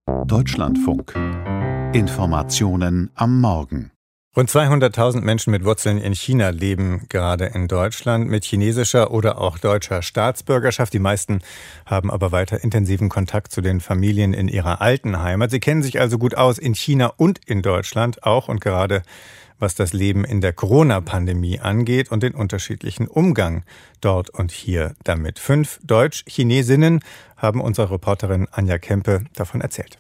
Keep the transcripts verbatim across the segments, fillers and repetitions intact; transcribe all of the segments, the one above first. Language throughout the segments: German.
Deutschlandfunk. Informationen am Morgen. Rund zweihunderttausend Menschen mit Wurzeln in China leben gerade in Deutschland mit chinesischer oder auch deutscher Staatsbürgerschaft. Die meisten haben aber weiter intensiven Kontakt zu den Familien in ihrer alten Heimat. Sie kennen sich also gut aus in China und in Deutschland auch und gerade was das Leben in der Corona-Pandemie angeht und den unterschiedlichen Umgang dort und hier damit. Fünf Deutsch-Chinesinnen haben unsere Reporterin Anja Kempe davon erzählt.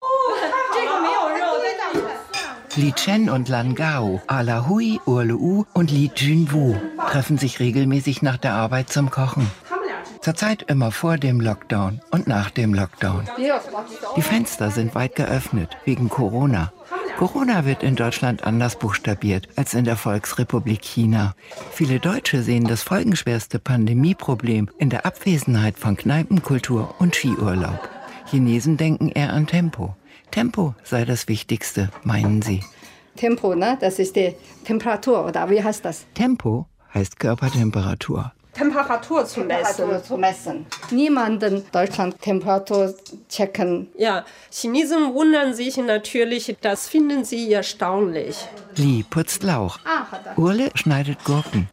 Li Chen und Lan Gao, Ala Hui, Urlu U und Li Junwu treffen sich regelmäßig nach der Arbeit zum Kochen. Zurzeit immer vor dem Lockdown und nach dem Lockdown. Die Fenster sind weit geöffnet, wegen Corona. Corona wird in Deutschland anders buchstabiert als in der Volksrepublik China. Viele Deutsche sehen das folgenschwerste Pandemieproblem in der Abwesenheit von Kneipenkultur und Skiurlaub. Chinesen denken eher an Tempo. Tempo sei das Wichtigste, meinen sie. Tempo, ne? Das ist die Temperatur, oder wie heißt das? Tempo heißt Körpertemperatur. Temperatur zu messen. Temperatur zu messen. Niemand in Deutschland Temperatur checken. Ja, Chinesen wundern sich natürlich, das finden sie erstaunlich. Li putzt Lauch. Urle schneidet Gurken.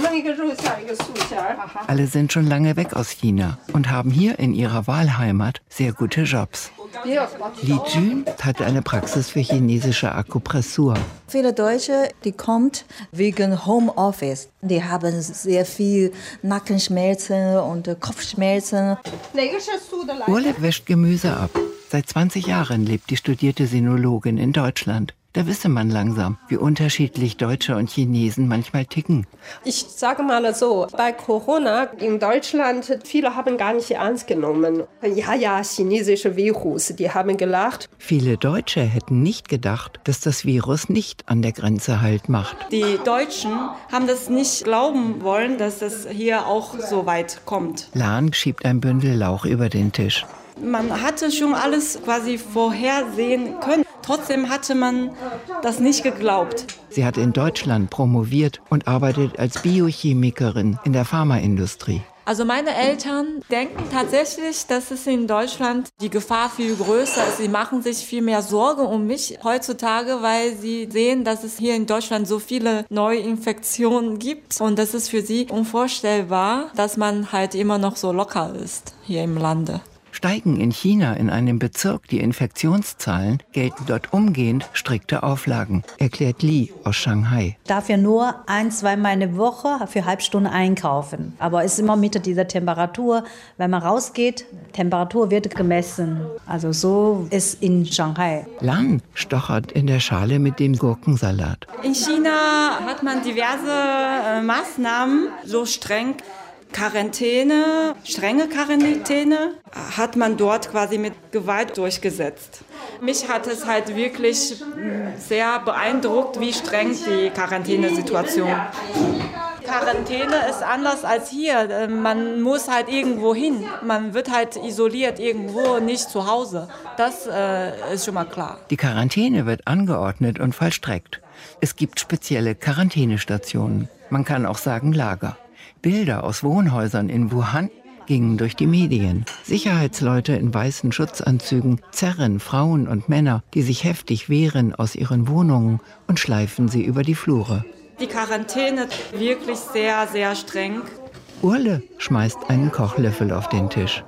Alle sind schon lange weg aus China und haben hier in ihrer Wahlheimat sehr gute Jobs. Li Jun hat eine Praxis für chinesische Akupressur. Viele Deutsche, die kommen wegen Homeoffice. Die haben sehr viel Nackenschmerzen und Kopfschmerzen. Urle wäscht Gemüse ab. Seit zwanzig Jahren lebt die studierte Sinologin in Deutschland. Da wisse man langsam, wie unterschiedlich Deutsche und Chinesen manchmal ticken. Ich sage mal so, bei Corona in Deutschland, viele haben gar nicht ernst genommen. Ja, ja, chinesische Virus, die haben gelacht. Viele Deutsche hätten nicht gedacht, dass das Virus nicht an der Grenze Halt macht. Die Deutschen haben das nicht glauben wollen, dass das hier auch so weit kommt. Lan schiebt ein Bündel Lauch über den Tisch. Man hatte schon alles quasi vorhersehen können. Trotzdem hatte man das nicht geglaubt. Sie hat in Deutschland promoviert und arbeitet als Biochemikerin in der Pharmaindustrie. Also meine Eltern denken tatsächlich, dass es in Deutschland die Gefahr viel größer ist. Sie machen sich viel mehr Sorgen um mich heutzutage, weil sie sehen, dass es hier in Deutschland so viele Neuinfektionen gibt. Und das ist für sie unvorstellbar, dass man halt immer noch so locker ist hier im Lande. Steigen in China in einem Bezirk die Infektionszahlen, gelten dort umgehend strikte Auflagen, erklärt Li aus Shanghai. Ich darf ja nur ein, zweimal in der Woche für Halbstunde einkaufen. Aber es ist immer mit dieser Temperatur. Wenn man rausgeht, Temperatur wird gemessen. Also so ist in Shanghai. Lan stochert in der Schale mit dem Gurkensalat. In China hat man diverse äh, Maßnahmen, so streng. Quarantäne, strenge Quarantäne hat man dort quasi mit Gewalt durchgesetzt. Mich hat es halt wirklich sehr beeindruckt, wie streng die Quarantänesituation. Quarantäne ist anders als hier. Man muss halt irgendwo hin. Man wird halt isoliert irgendwo, nicht zu Hause. Das äh, ist schon mal klar. Die Quarantäne wird angeordnet und vollstreckt. Es gibt spezielle Quarantänestationen. Man kann auch sagen Lager. Bilder aus Wohnhäusern in Wuhan gingen durch die Medien. Sicherheitsleute in weißen Schutzanzügen zerren Frauen und Männer, die sich heftig wehren, aus ihren Wohnungen und schleifen sie über die Flure. Die Quarantäne wirklich sehr, sehr streng. Urle schmeißt einen Kochlöffel auf den Tisch.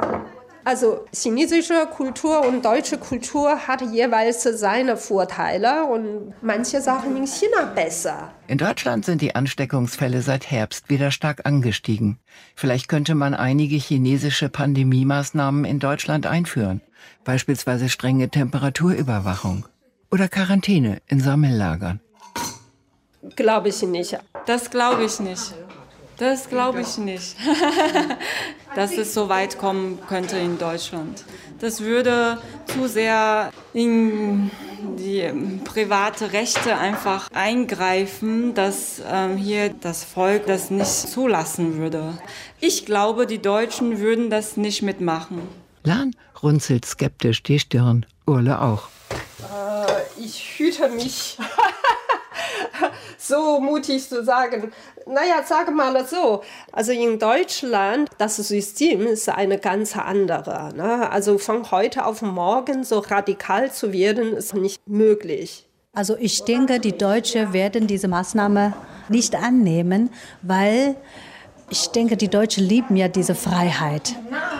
Also chinesische Kultur und deutsche Kultur hat jeweils seine Vorteile und manche Sachen in China besser. In Deutschland sind die Ansteckungsfälle seit Herbst wieder stark angestiegen. Vielleicht könnte man einige chinesische Pandemiemaßnahmen in Deutschland einführen. Beispielsweise strenge Temperaturüberwachung oder Quarantäne in Sammellagern. Glaube ich nicht. Das glaube ich nicht. Das glaube ich nicht, dass es so weit kommen könnte in Deutschland. Das würde zu sehr in die private Rechte einfach eingreifen, dass ähm, hier das Volk das nicht zulassen würde. Ich glaube, die Deutschen würden das nicht mitmachen. Lan runzelt skeptisch die Stirn, Urle auch. Äh, ich hüte mich. so mutig zu sagen. Naja, sage mal so, also in Deutschland, das System ist eine ganz andere. Ne? Also von heute auf morgen so radikal zu werden, ist nicht möglich. Also ich denke, die Deutschen werden diese Maßnahme nicht annehmen, weil ich denke, die Deutschen lieben ja diese Freiheit.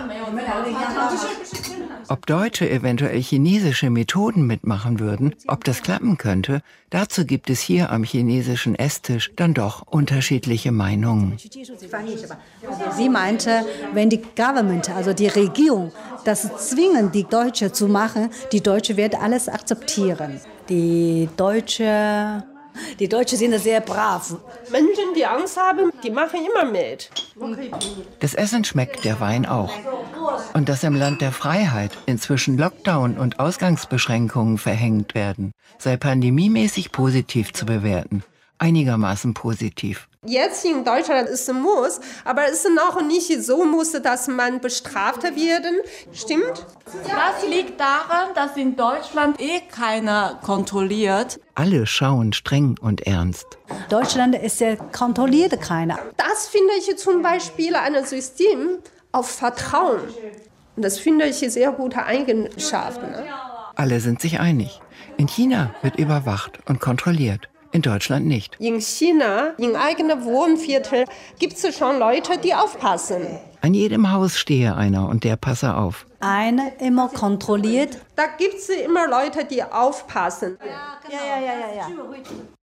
Ob Deutsche eventuell chinesische Methoden mitmachen würden, ob das klappen könnte, dazu gibt es hier am chinesischen Esstisch dann doch unterschiedliche Meinungen. Sie meinte, wenn die Government, also die Regierung, das zwingen, die Deutschen zu machen, die Deutschen werden alles akzeptieren. Die Deutschen, die Deutschen sind sehr brav. Menschen, die Angst haben, die machen immer mit. Das Essen schmeckt, der Wein auch. Und dass im Land der Freiheit inzwischen Lockdown und Ausgangsbeschränkungen verhängt werden, sei pandemiemäßig positiv zu bewerten. Einigermaßen positiv. Jetzt in Deutschland ist es Muss, aber es ist noch nicht so muss, dass man bestraft werden. Stimmt? Das liegt daran, dass in Deutschland eh keiner kontrolliert. Alle schauen streng und ernst. Deutschland ist ja kontrolliert keiner. Das finde ich zum Beispiel ein System auf Vertrauen. Und das finde ich sehr gute Eigenschaften. Ne? Alle sind sich einig. In China wird überwacht und kontrolliert. In Deutschland nicht. In China, in eigenen Wohnviertel, gibt es schon Leute, die aufpassen. An jedem Haus stehe einer und der passe auf. Einer immer kontrolliert. Da gibt es immer Leute, die aufpassen. Ja, ja, ja, ja, ja.